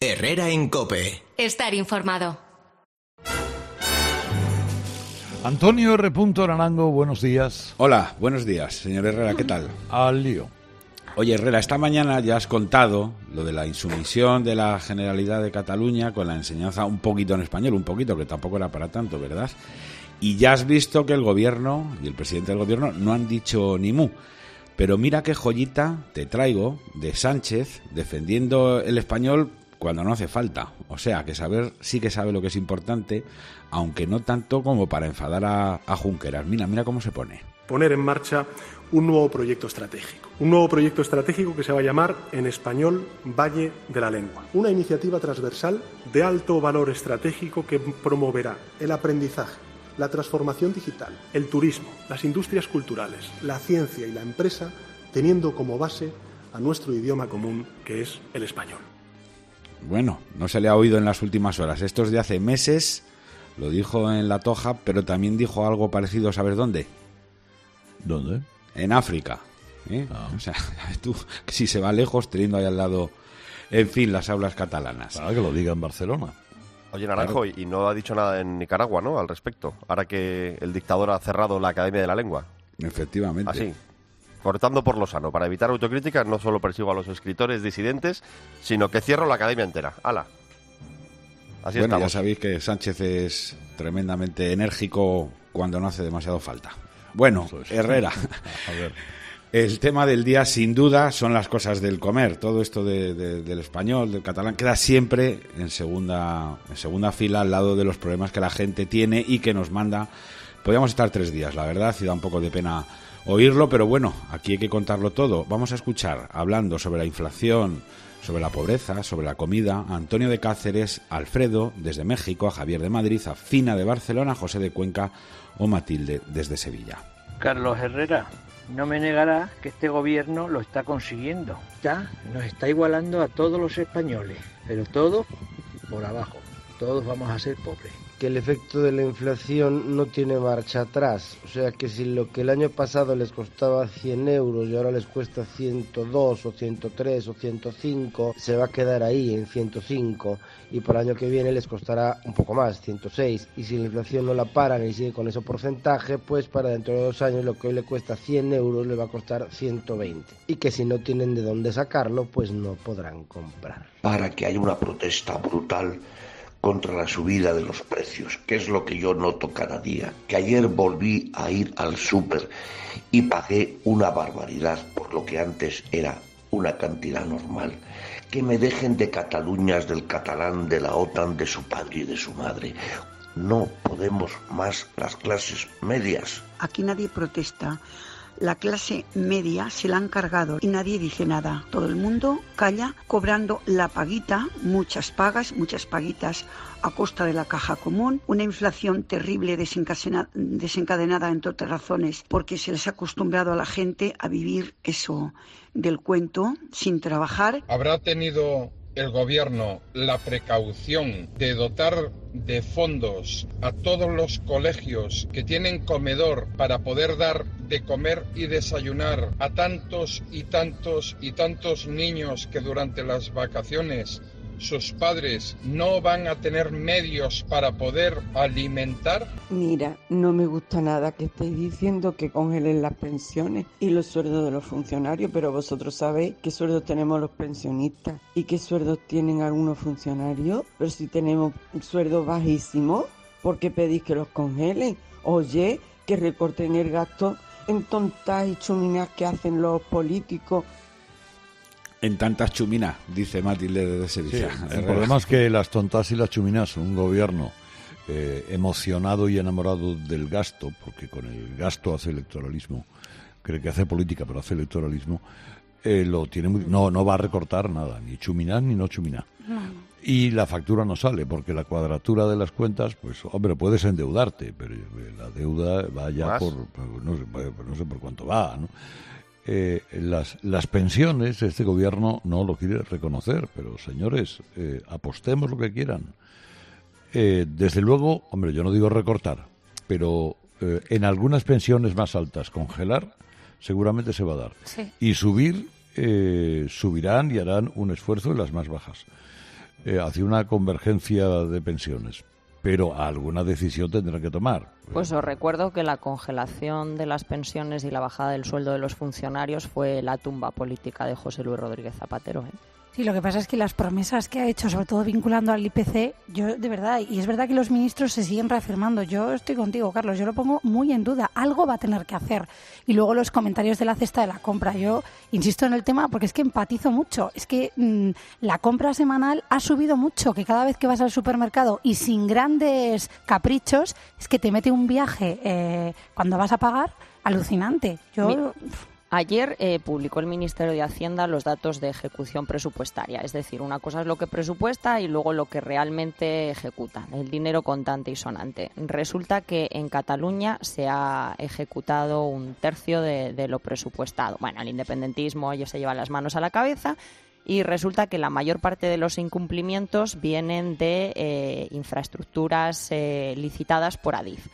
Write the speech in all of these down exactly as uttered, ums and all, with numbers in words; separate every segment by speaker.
Speaker 1: Herrera en COPE.
Speaker 2: Estar informado.
Speaker 3: Antonio R. Narango, buenos días.
Speaker 4: Hola, buenos días, señor Herrera, ¿qué tal?
Speaker 3: Al lío.
Speaker 4: Oye, Herrera, esta mañana ya has contado lo de la insumisión de la Generalidad de Cataluña con la enseñanza un poquito en español, un poquito, que tampoco era para tanto, ¿verdad? Y ya has visto que el gobierno y el presidente del gobierno no han dicho ni mu. Pero mira qué joyita te traigo de Sánchez defendiendo el español cuando no hace falta. O sea, que saber sí que sabe lo que es importante, aunque no tanto como para enfadar a, a Junqueras. Mira, mira cómo se pone.
Speaker 5: Poner en marcha un nuevo proyecto estratégico. Un nuevo proyecto estratégico que se va a llamar, en español, Valle de la Lengua. Una iniciativa transversal de alto valor estratégico que promoverá el aprendizaje, la transformación digital, el turismo, las industrias culturales, la ciencia y la empresa, teniendo como base a nuestro idioma común, que es el español.
Speaker 4: Bueno, no se le ha oído en las últimas horas. Esto es de hace meses, lo dijo en La Toja, pero también dijo algo parecido, ¿sabes dónde?
Speaker 3: ¿Dónde?
Speaker 4: En África. ¿eh? Ah. O sea, tú, si se va lejos, teniendo ahí al lado, en fin, las aulas catalanas.
Speaker 3: Para que lo diga en Barcelona.
Speaker 6: Oye, Naranjo, claro. Y no ha dicho nada en Nicaragua, ¿no?, al respecto, ahora que el dictador ha cerrado la Academia de la Lengua.
Speaker 4: Efectivamente.
Speaker 6: Así, cortando por lo sano, para evitar autocríticas, no solo persigo a los escritores disidentes, sino que cierro la academia entera. ¡Hala! Así
Speaker 4: bueno,
Speaker 6: estamos.
Speaker 4: Ya sabéis que Sánchez es tremendamente enérgico cuando no hace demasiado falta. Bueno, Herrera, a ver. El tema del día, sin duda, son las cosas del comer. Todo esto de, de, del español, del catalán, queda siempre en segunda, en segunda fila al lado de los problemas que la gente tiene y que nos manda. Podríamos estar tres días, la verdad, y da un poco de pena oírlo, pero bueno, aquí hay que contarlo todo. Vamos a escuchar, hablando sobre la inflación, sobre la pobreza, sobre la comida, a Antonio de Cáceres, a Alfredo desde México, a Javier de Madrid, a Fina de Barcelona, a José de Cuenca o Matilde desde Sevilla.
Speaker 7: Carlos Herrera, no me negarás que este gobierno lo está consiguiendo. Ya nos está igualando a todos los españoles, pero todos por abajo. Todos vamos a ser pobres.
Speaker 8: Que el efecto de la inflación no tiene marcha atrás. O sea que si lo que el año pasado les costaba cien euros y ahora les cuesta ciento dos o ciento tres o ciento cinco, se va a quedar ahí en ciento cinco y para el año que viene les costará un poco más, ciento seis. Y si la inflación no la paran y sigue con ese porcentaje, pues para dentro de dos años lo que hoy le cuesta cien euros le va a costar ciento veinte. Y que si no tienen de dónde sacarlo, pues no podrán comprar.
Speaker 9: Para que haya una protesta brutal contra la subida de los precios, que es lo que yo noto cada día. Que ayer volví a ir al súper y pagué una barbaridad por lo que antes era una cantidad normal. Que me dejen de Cataluñas, del catalán, de la OTAN, de su padre y de su madre. No podemos más las clases medias.
Speaker 10: Aquí nadie protesta. La clase media se la han cargado y nadie dice nada. Todo el mundo calla, cobrando la paguita, muchas pagas, muchas paguitas a costa de la caja común. Una inflación terrible desencadenada, entre otras razones, porque se les ha acostumbrado a la gente a vivir eso del cuento sin trabajar.
Speaker 11: Habrá tenido el gobierno la precaución de dotar de fondos a todos los colegios que tienen comedor para poder dar de comer y desayunar a tantos y tantos y tantos niños que durante las vacaciones sus padres no van a tener medios para poder alimentar.
Speaker 12: Mira, no me gusta nada que estéis diciendo que congelen las pensiones y los sueldos de los funcionarios, pero vosotros sabéis qué sueldos tenemos los pensionistas y qué sueldos tienen algunos funcionarios. Pero si tenemos sueldos bajísimos, ¿por qué pedís que los congelen? Oye, que recorten el gasto en tontas y chuminas que hacen los políticos.
Speaker 4: En tantas chuminas, dice Matilde de Sevilla.
Speaker 3: Sí, el problema es que las tontas y las chuminas, un gobierno eh, emocionado y enamorado del gasto, porque con el gasto hace electoralismo, cree que hace política, pero hace electoralismo, eh, lo tiene muy, no, no va a recortar nada, ni chuminas ni no chuminas. No. Y la factura no sale, porque la cuadratura de las cuentas, pues, hombre, puedes endeudarte, pero la deuda va ya por, no sé, no sé por cuánto va, ¿no? Eh, las, las pensiones, este gobierno no lo quiere reconocer, pero señores, eh, apostemos lo que quieran. Eh, desde luego, hombre, yo no digo recortar, pero eh, en algunas pensiones más altas congelar seguramente se va a dar.
Speaker 2: Sí.
Speaker 3: Y subir, eh, subirán y harán un esfuerzo en las más bajas. eh, hacia una convergencia de pensiones, pero alguna decisión tendrán que tomar.
Speaker 1: Pues os recuerdo que la congelación de las pensiones y la bajada del sueldo de los funcionarios fue la tumba política de José Luis Rodríguez Zapatero, ¿eh?
Speaker 2: Sí, lo que pasa es que las promesas que ha hecho, sobre todo vinculando al I P C, yo de verdad, y es verdad que los ministros se siguen reafirmando. Yo estoy contigo, Carlos, yo lo pongo muy en duda. Algo va a tener que hacer. Y luego los comentarios de la cesta de la compra. Yo insisto en el tema porque es que empatizo mucho. Es que mmm, la compra semanal ha subido mucho, que cada vez que vas al supermercado y sin grandes caprichos, es que te mete un viaje eh, cuando vas a pagar alucinante. Yo...
Speaker 1: Mi... Ayer eh, publicó el Ministerio de Hacienda los datos de ejecución presupuestaria, es decir, una cosa es lo que presupuesta y luego lo que realmente ejecuta, el dinero contante y sonante. Resulta que en Cataluña se ha ejecutado un tercio de, de lo presupuestado. Bueno, el independentismo, ellos se llevan las manos a la cabeza y resulta que la mayor parte de los incumplimientos vienen de eh, infraestructuras eh, licitadas por Adif.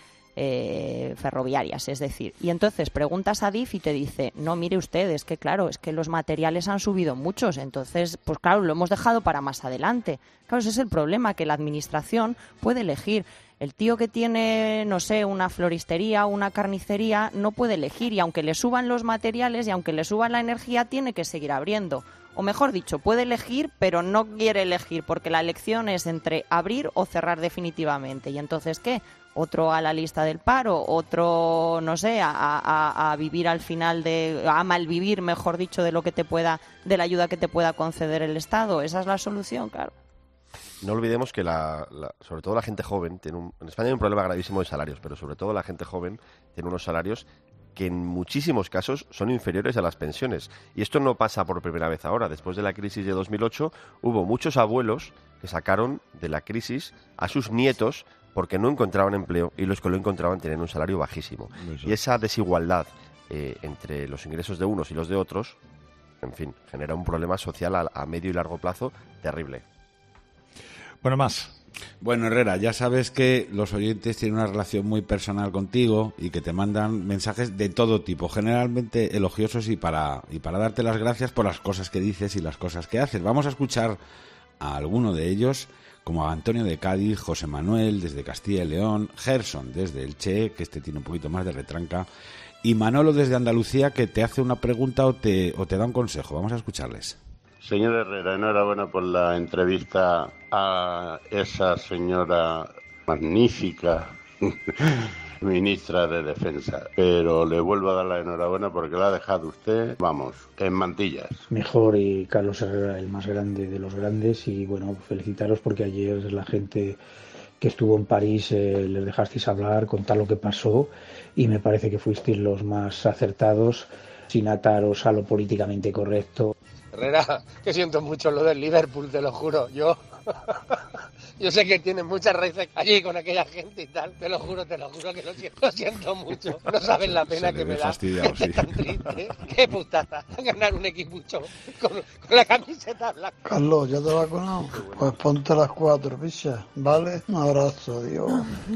Speaker 1: Eh, ferroviarias, es decir, y entonces preguntas a Adif y te dice, no, mire usted, es que claro, es que los materiales han subido muchos, entonces, pues claro, lo hemos dejado para más adelante. Claro, ese es el problema, que la administración puede elegir. El tío que tiene, no sé, una floristería o una carnicería no puede elegir, y aunque le suban los materiales y aunque le suban la energía, tiene que seguir abriendo. O mejor dicho, puede elegir, pero no quiere elegir, porque la elección es entre abrir o cerrar definitivamente. ¿Y entonces qué? Otro a la lista del paro, otro, no sé, a, a, a vivir al final de, a malvivir, mejor dicho, de lo que te pueda, de la ayuda que te pueda conceder el Estado. Esa es la solución, claro.
Speaker 6: No olvidemos que la, la, sobre todo la gente joven tiene un, en España hay un problema gravísimo de salarios, pero sobre todo la gente joven tiene unos salarios que en muchísimos casos son inferiores a las pensiones. Y esto no pasa por primera vez ahora. Después de la crisis de dos mil ocho hubo muchos abuelos que sacaron de la crisis a sus nietos porque no encontraban empleo y los que lo encontraban tenían un salario bajísimo. Eso. Y esa desigualdad eh, entre los ingresos de unos y los de otros, en fin, genera un problema social a, a medio y largo plazo terrible.
Speaker 3: Bueno, más.
Speaker 4: Bueno, Herrera, ya sabes que los oyentes tienen una relación muy personal contigo y que te mandan mensajes de todo tipo, generalmente elogiosos y para, y para darte las gracias por las cosas que dices y las cosas que haces. Vamos a escuchar a alguno de ellos, como a Antonio de Cádiz, José Manuel desde Castilla y León, Gerson desde Elche, que este tiene un poquito más de retranca, y Manolo desde Andalucía, que te hace una pregunta o te, o te da un consejo. Vamos a escucharles.
Speaker 13: Señor Herrera, enhorabuena por la entrevista a esa señora magnífica ministra de Defensa, pero le vuelvo a dar la enhorabuena porque la ha dejado usted, vamos, en mantillas.
Speaker 14: Mejor, y Carlos Herrera, el más grande de los grandes, y bueno, felicitaros porque ayer la gente que estuvo en París eh, les dejasteis hablar, contar lo que pasó, y me parece que fuisteis los más acertados, sin ataros a lo políticamente correcto.
Speaker 15: Herrera, que siento mucho lo del Liverpool, te lo juro, yo yo sé que tienes muchas raíces allí con aquella gente y tal, te lo juro, te lo juro que lo siento, lo siento mucho, no sabes la pena que me da,
Speaker 4: sí.
Speaker 15: Tan triste, qué putaza, ganar un equipucho con, con la camiseta blanca.
Speaker 16: Carlos, ¿ya te vacunado? Pues ponte las cuatro, picha, ¿vale? Un abrazo, adiós.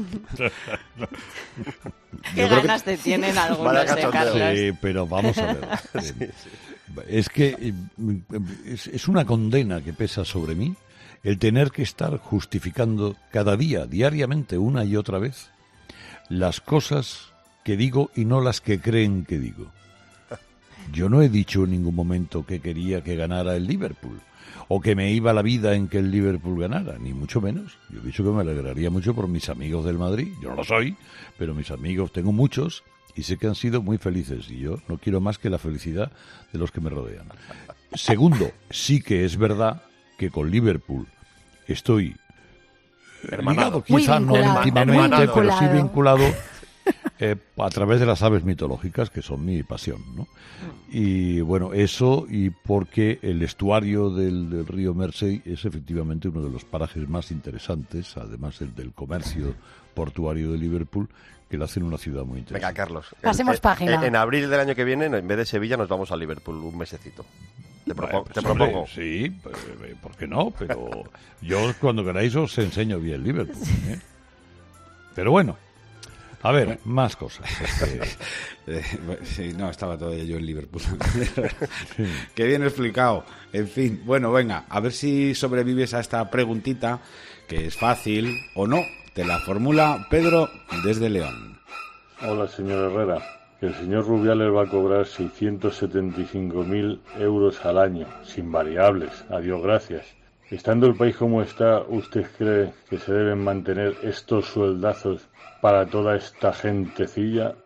Speaker 1: Qué ganas que... te tienen algunos, eh, Carlos.
Speaker 3: Sí, pero vamos a ver. sí, sí. Es que es, es una condena que pesa sobre mí el tener que estar justificando cada día, diariamente, una y otra vez, las cosas que digo y no las que creen que digo. Yo no he dicho en ningún momento que quería que ganara el Liverpool o que me iba la vida en que el Liverpool ganara, ni mucho menos. Yo he dicho que me alegraría mucho por mis amigos del Madrid. Yo no lo soy, pero mis amigos tengo muchos y sé que han sido muy felices y yo no quiero más que la felicidad de los que me rodean. Segundo, sí que es verdad que con Liverpool estoy hermanado, quizá no íntimamente, pero sí vinculado eh, a través de las aves mitológicas, que son mi pasión, ¿no? Y bueno, eso, y porque el estuario del, del río Mersey es efectivamente uno de los parajes más interesantes, además del, del comercio portuario de Liverpool, que lo hacen una ciudad muy interesante.
Speaker 6: Venga, Carlos.
Speaker 2: Pasemos
Speaker 6: en,
Speaker 2: página.
Speaker 6: En, en abril del año que viene, en vez de Sevilla, nos vamos a Liverpool un mesecito. Te, propo-
Speaker 3: bueno, pues,
Speaker 6: te propongo.
Speaker 3: Hombre, sí, ¿por qué no? Pero yo cuando queráis os enseño bien Liverpool, ¿eh? Pero bueno, A ver, bueno. Más cosas. Este...
Speaker 4: eh, sí, no, estaba todavía yo en Liverpool. Sí. Qué bien explicado. En fin, bueno, venga, a ver si sobrevives a esta preguntita, que es fácil o no. Te la formula Pedro desde León.
Speaker 17: Hola, señor Herrera. El señor Rubiales va a cobrar seiscientos setenta y cinco mil euros al año, sin variables. Adiós, gracias. Estando el país como está, ¿usted cree que se deben mantener estos sueldazos para toda esta gentecilla?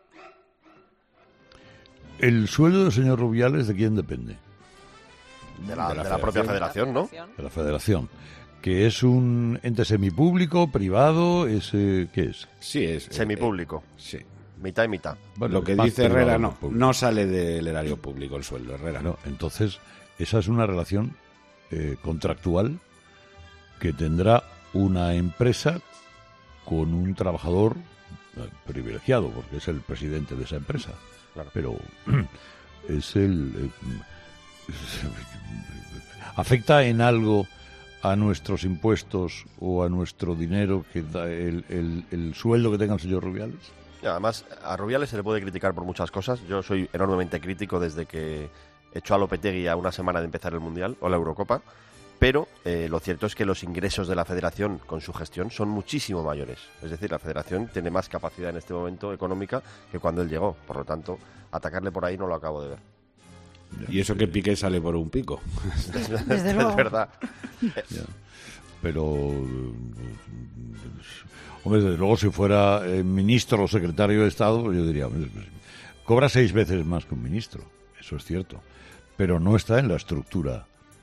Speaker 3: ¿El sueldo del señor Rubiales de quién depende?
Speaker 6: De la, de la, de la propia federación, ¿no?
Speaker 3: De la federación. ¿Que es un ente semipúblico, privado? Es, eh, ¿Qué es?
Speaker 4: Sí, es...
Speaker 6: Semipúblico.
Speaker 4: Eh, sí.
Speaker 6: Mitad y mitad.
Speaker 4: Bueno, lo que dice Herrera no, no sale del erario público el sueldo, Herrera.
Speaker 3: No, entonces, esa es una relación eh, contractual que tendrá una empresa con un trabajador eh, privilegiado, porque es el presidente de esa empresa. Claro. Pero es el... Eh, ¿afecta en algo a nuestros impuestos o a nuestro dinero que da el, el, el sueldo que tenga el señor Rubiales?
Speaker 6: Y además, a Rubiales se le puede criticar por muchas cosas. Yo soy enormemente crítico desde que echó a Lopetegui a una semana de empezar el Mundial o la Eurocopa, pero eh, lo cierto es que los ingresos de la Federación con su gestión son muchísimo mayores. Es decir, la Federación tiene más capacidad en este momento económica que cuando él llegó. Por lo tanto, atacarle por ahí no lo acabo de ver.
Speaker 4: Y eso que Piqué sale por un pico.
Speaker 2: Desde luego.
Speaker 6: Es verdad.
Speaker 3: Ya. Pero, hombre, desde luego, si fuera eh, ministro o secretario de Estado, yo diría, cobra seis veces más que un ministro, eso es cierto, pero no está en la estructura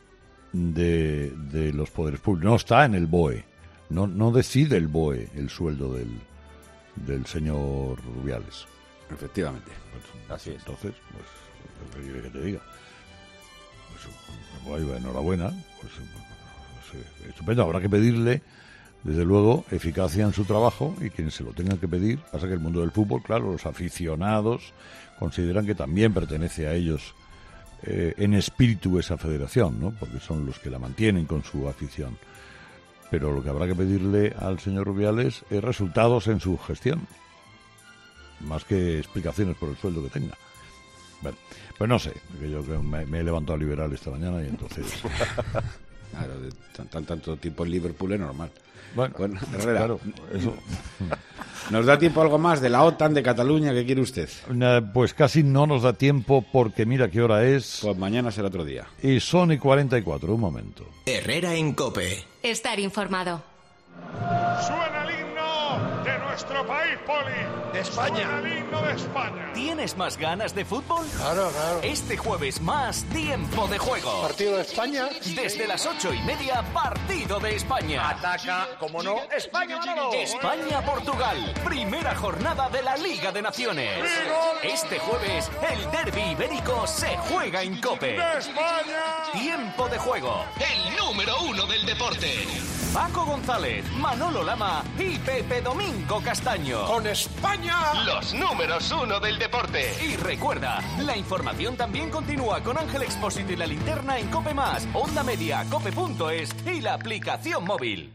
Speaker 3: de, de los poderes públicos, no está en el B O E, no, no decide el B O E el sueldo del, del señor Rubiales.
Speaker 4: Efectivamente.
Speaker 3: Pues, así es. Entonces, pues, ¿qué quiere que te diga? Pues, pues enhorabuena, pues, pues, estupendo. Habrá que pedirle, desde luego, eficacia en su trabajo, y quienes se lo tengan que pedir. Pasa que el mundo del fútbol, claro, los aficionados consideran que también pertenece a ellos eh, en espíritu esa federación, ¿no? Porque son los que la mantienen con su afición. Pero lo que habrá que pedirle al señor Rubiales es resultados en su gestión, más que explicaciones por el sueldo que tenga. Bueno, pues no sé, porque yo me, me he levantado liberal esta mañana y entonces...
Speaker 4: Claro, de tan, tanto tiempo en Liverpool es normal.
Speaker 3: Bueno,
Speaker 4: bueno Herrera,
Speaker 3: claro, eso...
Speaker 4: ¿Nos da tiempo algo más de la OTAN, de Cataluña? ¿Qué quiere usted?
Speaker 3: Pues casi no nos da tiempo porque mira qué hora es.
Speaker 4: Pues mañana será otro día.
Speaker 3: Y son y cuarenta y cuatro, un momento.
Speaker 18: Herrera en COPE.
Speaker 19: Estar informado.
Speaker 20: Suena el himno de nuestro país, Poli.
Speaker 18: De España.
Speaker 20: Suena el himno de España.
Speaker 18: ¿Tienes más ganas de fútbol?
Speaker 20: Claro, claro.
Speaker 18: Este jueves más tiempo de juego.
Speaker 20: Partido de España.
Speaker 18: Desde las ocho y media, partido de España.
Speaker 20: Ataca, como no, España, Manolo.
Speaker 18: España-Portugal. Primera jornada de la Liga de Naciones. Este jueves, el derbi ibérico se juega en COPE.
Speaker 20: ¡De España!
Speaker 18: Tiempo de juego. El número uno del deporte. Paco González, Manolo Lama y Pepe Domingo Castaño.
Speaker 20: ¡Con España!
Speaker 18: Los números uno del deporte. Y recuerda, la información también continúa con Ángel Expósito y la linterna en COPE Más, Onda Media, cope punto es y la aplicación móvil.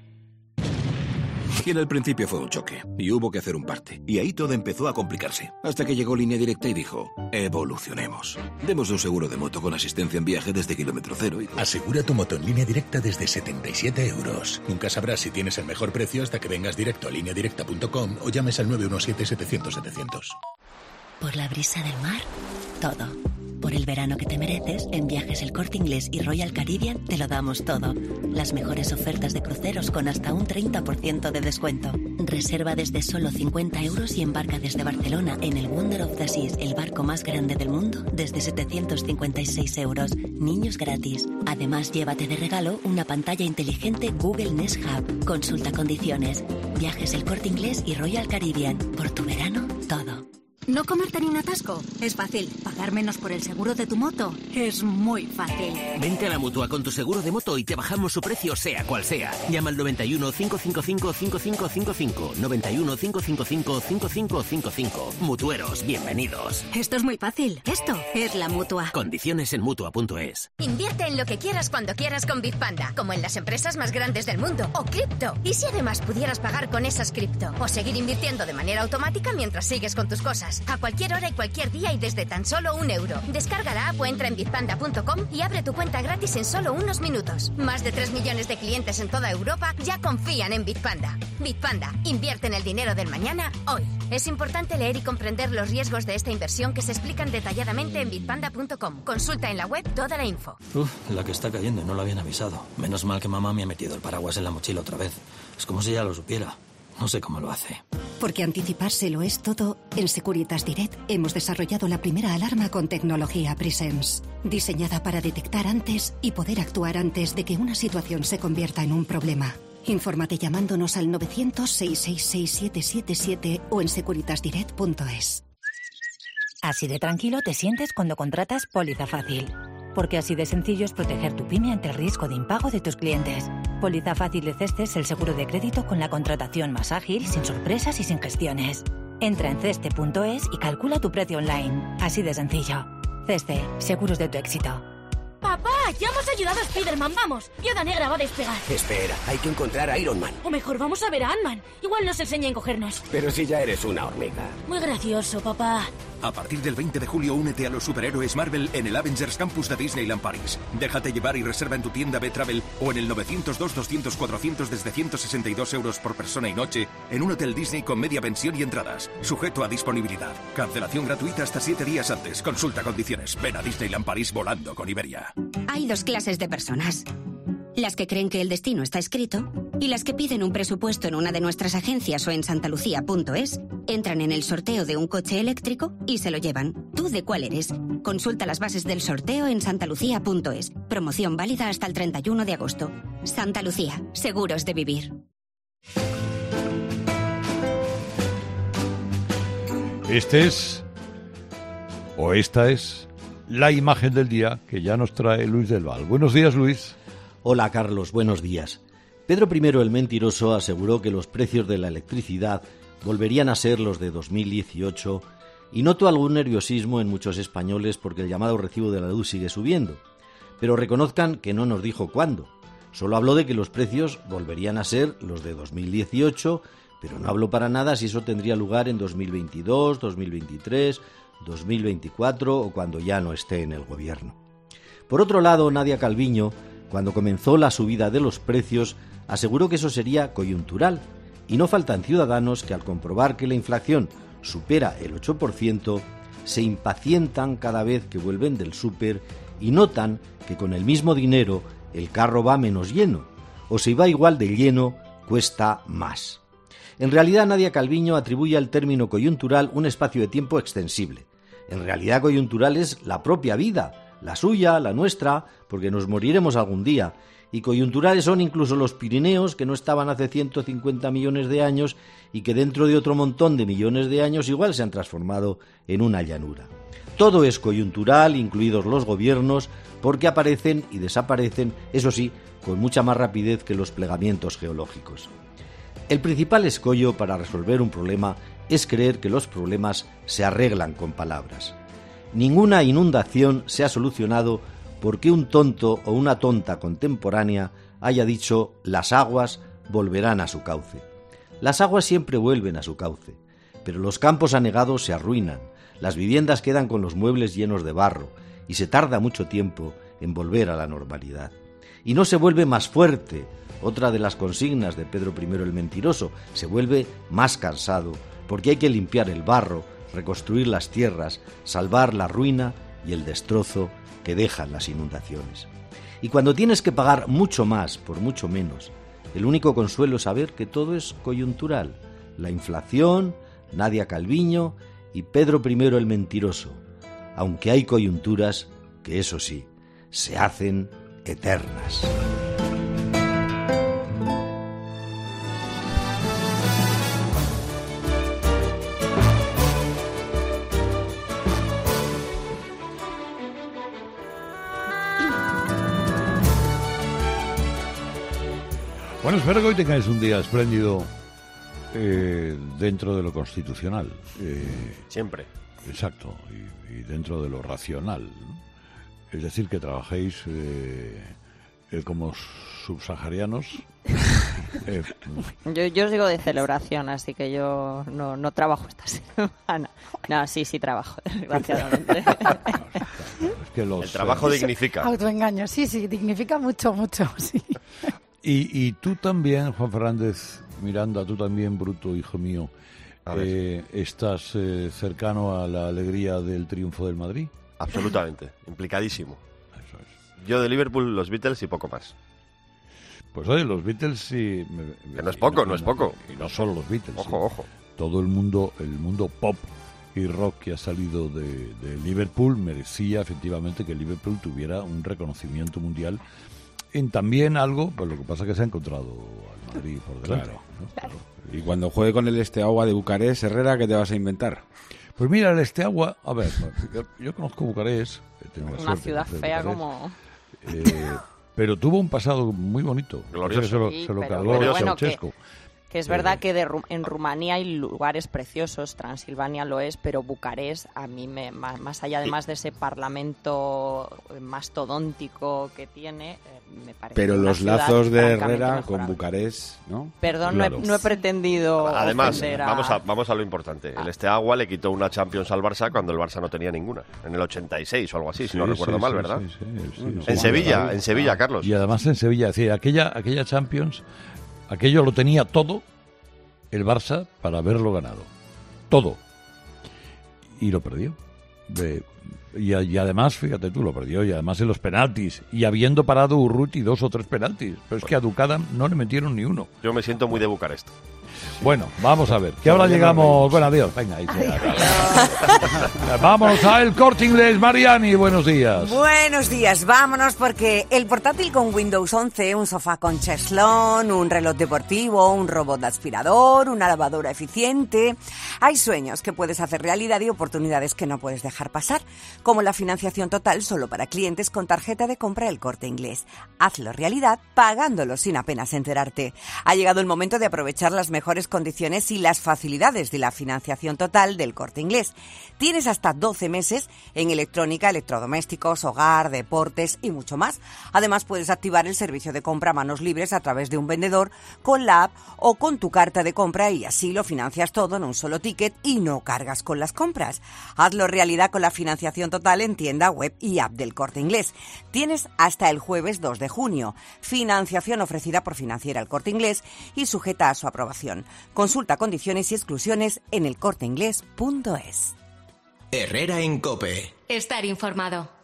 Speaker 21: Y en el principio fue un choque, y hubo que hacer un parte. Y ahí todo empezó a complicarse. Hasta que llegó Línea Directa y dijo, evolucionemos. Demos un seguro de moto con asistencia en viaje desde kilómetro cero. Y...
Speaker 22: Asegura tu moto en Línea Directa desde setenta y siete euros. Nunca sabrás si tienes el mejor precio hasta que vengas directo a línea directa punto com o llames al nueve uno siete, setecientos, setecientos.
Speaker 23: Por la brisa del mar, todo. Por el verano que te mereces, en Viajes El Corte Inglés y Royal Caribbean te lo damos todo. Las mejores ofertas de cruceros con hasta un treinta por ciento de descuento. Reserva desde solo cincuenta euros y embarca desde Barcelona en el Wonder of the Seas, el barco más grande del mundo, desde setecientos cincuenta y seis euros. Niños gratis. Además, llévate de regalo una pantalla inteligente Google Nest Hub. Consulta condiciones. Viajes El Corte Inglés y Royal Caribbean. Por tu verano, todo.
Speaker 5: ¿No comerte ni un atasco? Es fácil. ¿Pagar menos por el seguro de tu moto? Es muy fácil.
Speaker 7: Vente a la Mutua con tu seguro de moto y te bajamos su precio sea cual sea. Llama al noventa y uno, cinco cinco cinco, cinco cinco cinco cinco. noventa y uno, cinco cinco cinco, cinco cinco cinco cinco. Mutueros, bienvenidos.
Speaker 5: Esto es muy fácil. Esto es la Mutua.
Speaker 7: Condiciones en Mutua punto es.
Speaker 19: Invierte en lo que quieras cuando quieras con Bitpanda, como en las empresas más grandes del mundo, o cripto. ¿Y si además pudieras pagar con esas cripto? O seguir invirtiendo de manera automática mientras sigues con tus cosas. A cualquier hora y cualquier día y desde tan solo un euro. Descarga la app o entra en bitpanda punto com y abre tu cuenta gratis en solo unos minutos. Más de tres millones de clientes en toda Europa ya confían en Bitpanda. Bitpanda, invierte en el dinero del mañana hoy. Es importante leer y comprender los riesgos de esta inversión que se explican detalladamente en bitpanda punto com. Consulta en la web toda la info.
Speaker 24: Uf, la que está cayendo, no lo habían avisado. Menos mal que mamá me ha metido el paraguas en la mochila otra vez. Es como si ya lo supiera. No sé cómo lo hace.
Speaker 25: Porque anticiparse lo es todo, en Securitas Direct hemos desarrollado la primera alarma con tecnología Presence, diseñada para detectar antes y poder actuar antes de que una situación se convierta en un problema. Infórmate llamándonos al novecientos, seiscientos sesenta y seis, siete siete siete o en securitas direct punto es.
Speaker 26: Así de tranquilo te sientes cuando contratas Póliza Fácil. Porque así de sencillo es proteger tu pyme ante el riesgo de impago de tus clientes. Póliza Fácil de Ceste es el seguro de crédito con la contratación más ágil, sin sorpresas y sin gestiones. Entra en ceste punto es y calcula tu precio online. Así de sencillo. Ceste, seguros de tu éxito.
Speaker 27: ¡Papá! ¡Ya hemos ayudado a Spider-Man! ¡Vamos! Viuda Negra va a despegar.
Speaker 7: Espera, hay que encontrar a Iron Man.
Speaker 27: O mejor, vamos a ver a Ant-Man. Igual nos enseña a encogernos.
Speaker 7: Pero si ya eres una hormiga.
Speaker 27: Muy gracioso, papá.
Speaker 28: A partir del veinte de julio, únete a los superhéroes Marvel en el Avengers Campus de Disneyland París. Déjate llevar y reserva en tu tienda B-Travel o en el novecientos dos, doscientos, cuatrocientos desde ciento sesenta y dos euros por persona y noche en un hotel Disney con media pensión y entradas. Sujeto a disponibilidad. Cancelación gratuita hasta siete días antes. Consulta condiciones. Ven a Disneyland París volando con Iberia.
Speaker 29: Hay dos clases de personas. Las que creen que el destino está escrito y las que piden un presupuesto en una de nuestras agencias o en santalucía punto es, entran en el sorteo de un coche eléctrico y se lo llevan. ¿Tú de cuál eres? Consulta las bases del sorteo en santalucía punto es. Promoción válida hasta el treinta y uno de agosto. Santa Lucía, seguros de vivir.
Speaker 3: Este es, o esta es, la imagen del día que ya nos trae Luis del Val. Buenos días, Luis.
Speaker 30: Hola, Carlos, buenos días. Pedro primero el Mentiroso aseguró que los precios de la electricidad volverían a ser los de dos mil dieciocho y noto algún nerviosismo en muchos españoles porque el llamado recibo de la luz sigue subiendo. Pero reconozcan que no nos dijo cuándo. Solo habló de que los precios volverían a ser los de dos mil dieciocho, pero no habló para nada si eso tendría lugar en dos mil veintidós, dos mil veintitrés, dos mil veinticuatro o cuando ya no esté en el gobierno. Por otro lado, Nadia Calviño, cuando comenzó la subida de los precios, aseguró que eso sería coyuntural, y no faltan ciudadanos que al comprobar que la inflación supera el ocho por ciento, se impacientan cada vez que vuelven del súper y notan que con el mismo dinero el carro va menos lleno, o si va igual de lleno, cuesta más. En realidad, Nadia Calviño atribuye al término coyuntural un espacio de tiempo extensible. En realidad, coyuntural es la propia vida, la suya, la nuestra, porque nos moriremos algún día, y coyunturales son incluso los Pirineos, que no estaban hace ciento cincuenta millones de años y que dentro de otro montón de millones de años igual se han transformado en una llanura. Todo es coyuntural, incluidos los gobiernos, porque aparecen y desaparecen, eso sí, con mucha más rapidez que los plegamientos geológicos. El principal escollo para resolver un problema es creer que los problemas se arreglan con palabras. Ninguna inundación se ha solucionado porque un tonto o una tonta contemporánea haya dicho las aguas volverán a su cauce. Las aguas siempre vuelven a su cauce, pero los campos anegados se arruinan, las viviendas quedan con los muebles llenos de barro y se tarda mucho tiempo en volver a la normalidad. Y no se vuelve más fuerte, otra de las consignas de Pedro primero el Mentiroso, se vuelve más cansado porque hay que limpiar el barro, reconstruir las tierras, salvar la ruina y el destrozo que dejan las inundaciones. Y cuando tienes que pagar mucho más por mucho menos, el único consuelo es saber que todo es coyuntural. La inflación, Nadia Calviño y Pedro primero el Mentiroso, aunque hay coyunturas que, eso sí, se hacen eternas.
Speaker 3: Bueno, espero que hoy tengáis un día espléndido eh, dentro de lo constitucional. Eh,
Speaker 6: Siempre.
Speaker 3: Exacto, y, y dentro de lo racional, ¿no? Es decir, que trabajéis eh, eh, como subsaharianos. eh,
Speaker 1: yo, yo os digo de celebración, así que yo no, no trabajo esta semana. No, sí, sí trabajo, desgraciadamente.
Speaker 3: Es que los,
Speaker 6: El trabajo
Speaker 3: eh,
Speaker 6: dignifica.
Speaker 2: Autoengaño, sí, sí, dignifica mucho, mucho, sí.
Speaker 3: Y, y tú también, Juan Fernández Miranda, tú también, Bruto, hijo mío, eh, ¿estás eh, cercano a la alegría del triunfo del Madrid?
Speaker 6: Absolutamente, implicadísimo. Yo de Liverpool, los Beatles y poco más.
Speaker 3: Pues oye, los Beatles sí... Me,
Speaker 6: que no es poco, no, no es poco.
Speaker 3: Y no solo los Beatles.
Speaker 6: Ojo,
Speaker 3: sí.
Speaker 6: ojo.
Speaker 3: Todo el mundo, el mundo pop y rock que ha salido de, de Liverpool merecía efectivamente que Liverpool tuviera un reconocimiento mundial en también algo, pues lo que pasa es que se ha encontrado al Madrid por delante.
Speaker 4: Claro.
Speaker 3: ¿no? Claro.
Speaker 4: Y cuando juegue con el Steaua de Bucarest, Herrera, ¿qué te vas a inventar?
Speaker 3: Pues mira, el Steaua, a ver, yo, yo conozco Bucarest. Tengo
Speaker 1: una ciudad fea como...
Speaker 3: Eh, pero tuvo un pasado muy bonito.
Speaker 6: Glorioso.
Speaker 3: Se lo,
Speaker 1: sí,
Speaker 3: se lo
Speaker 1: pero,
Speaker 3: cargó
Speaker 1: pero
Speaker 3: a
Speaker 1: bueno,
Speaker 3: Ceausescu.
Speaker 1: que, que es verdad que de, en Rumanía hay lugares preciosos, Transilvania lo es, pero Bucarest, a mí, me, más, más allá además de ese parlamento mastodóntico que tiene, eh, me parece
Speaker 4: Pero
Speaker 1: una
Speaker 4: los
Speaker 1: ciudad
Speaker 4: lazos de Herrera
Speaker 1: mejorable.
Speaker 4: con Bucarest, ¿no?
Speaker 1: Perdón,
Speaker 3: Claro.
Speaker 1: no, he, no he pretendido
Speaker 6: Además,
Speaker 1: ofender a...
Speaker 6: vamos a, vamos a lo importante. El Steaua le quitó una Champions al Barça cuando el Barça no tenía ninguna. En el ochenta y seis o algo así, si
Speaker 3: Sí,
Speaker 6: no recuerdo
Speaker 3: sí,
Speaker 6: mal,
Speaker 3: sí,
Speaker 6: ¿verdad?
Speaker 3: sí, sí, sí,
Speaker 6: En
Speaker 3: sí,
Speaker 6: Sevilla,
Speaker 3: sí.
Speaker 6: en Sevilla, Carlos.
Speaker 3: Y además en Sevilla, es decir, aquella, aquella Champions, aquello lo tenía todo el Barça para haberlo ganado. Todo. Y lo perdió. De, y, y además, fíjate tú, lo perdió. Y además en los penaltis. Y habiendo parado Urruti dos o tres penaltis. Pero es que a Ducadam no le metieron ni uno.
Speaker 6: Yo me siento muy de Bucarest.
Speaker 3: Bueno, vamos a ver. Que ahora llegamos... Bueno, adiós. Venga, ahí se... Vámonos a El Corte Inglés. Mariani, buenos días.
Speaker 8: Buenos días, vámonos porque el portátil con Windows once, un sofá con cheslón, un reloj deportivo, un robot de aspirador, una lavadora eficiente... Hay sueños que puedes hacer realidad y oportunidades que no puedes dejar pasar, como la financiación total solo para clientes con tarjeta de compra El Corte Inglés. Hazlo realidad pagándolo sin apenas enterarte. Ha llegado el momento de aprovechar las mejores condiciones y las facilidades de la financiación total del Corte Inglés. Tienes hasta doce meses en electrónica, electrodomésticos, hogar, deportes y mucho más. Además, puedes activar el servicio de compra a manos libres a través de un vendedor con la app o con tu carta de compra y así lo financias todo en un solo ticket y no cargas con las compras. Hazlo realidad con la financiación total en tienda, web y app del Corte Inglés. Tienes hasta el jueves dos de junio. Financiación ofrecida por Financiera El Corte Inglés y sujeta a su aprobación. Consulta condiciones y exclusiones en el corte inglés punto es.
Speaker 28: Herrera en COPE.
Speaker 5: Estar informado.